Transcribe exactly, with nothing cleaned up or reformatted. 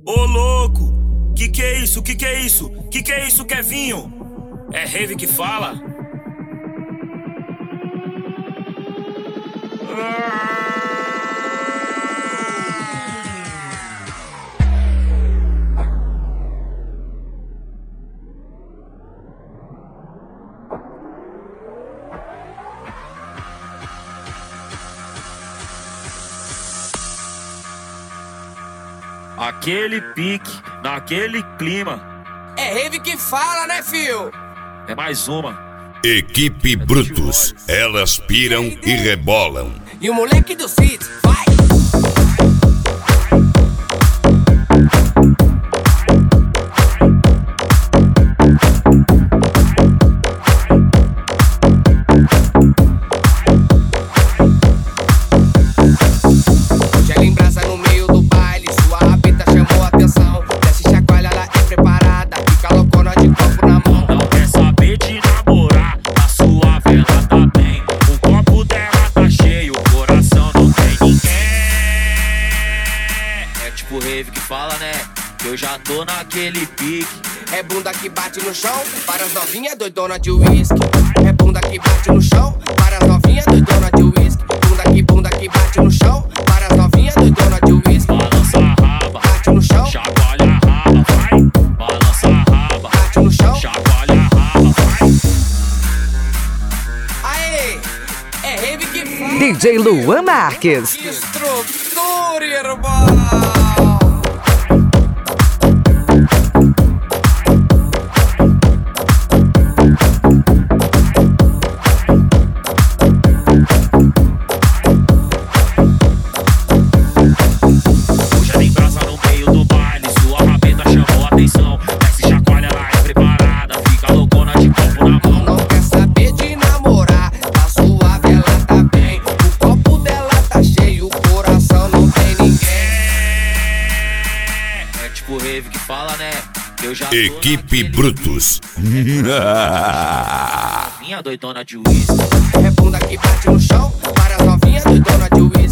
Ô louco, que que é isso, que que é isso, que que é isso, Kevinho? É rave que fala? Aquele pique, naquele clima. É rave que fala, né, fio? É mais uma. Equipe Brutus, elas piram e rebolam. E o moleque do Cid, vai! Gela em brasa no meio do baile, sua rabita chamou a atenção. Desce chacoalha, ela é preparada, fica loucona de copo na mão. Não quer saber de namorar, a sua vela tá bem. O copo dela tá cheio, o coração não tem ninguém. É tipo rave que fala, né? Que eu já tô naquele pique. É bunda que bate no chão, para as novinhas doidona de uísque. É bunda que bate no chão, para as novinhas doidona de uísque. Bunda que bunda que bate no chão, para as novinhas doidona de uísque. Balança a raba, bate no chão, chacoalha a raba, vai. Balança a raba, bate no chão, chacoalha a raba, vai. Aê, é rave que fala. D J Luan Marques. Estrutura, irmão. Hoje tem brasa no meio do baile, sua rabeta chamou a atenção. Desce chacoalha, ela é preparada, fica loucona de copo na mão. Não quer saber de namorar, tá suave, ela tá bem. O copo dela tá cheio, o coração não tem ninguém. É tipo rave que fala, né? Que eu já tô Equipe naquele Brutus. Minha doidona de uísque. É bunda que bate no chão, para as novinhas doidona de uísque.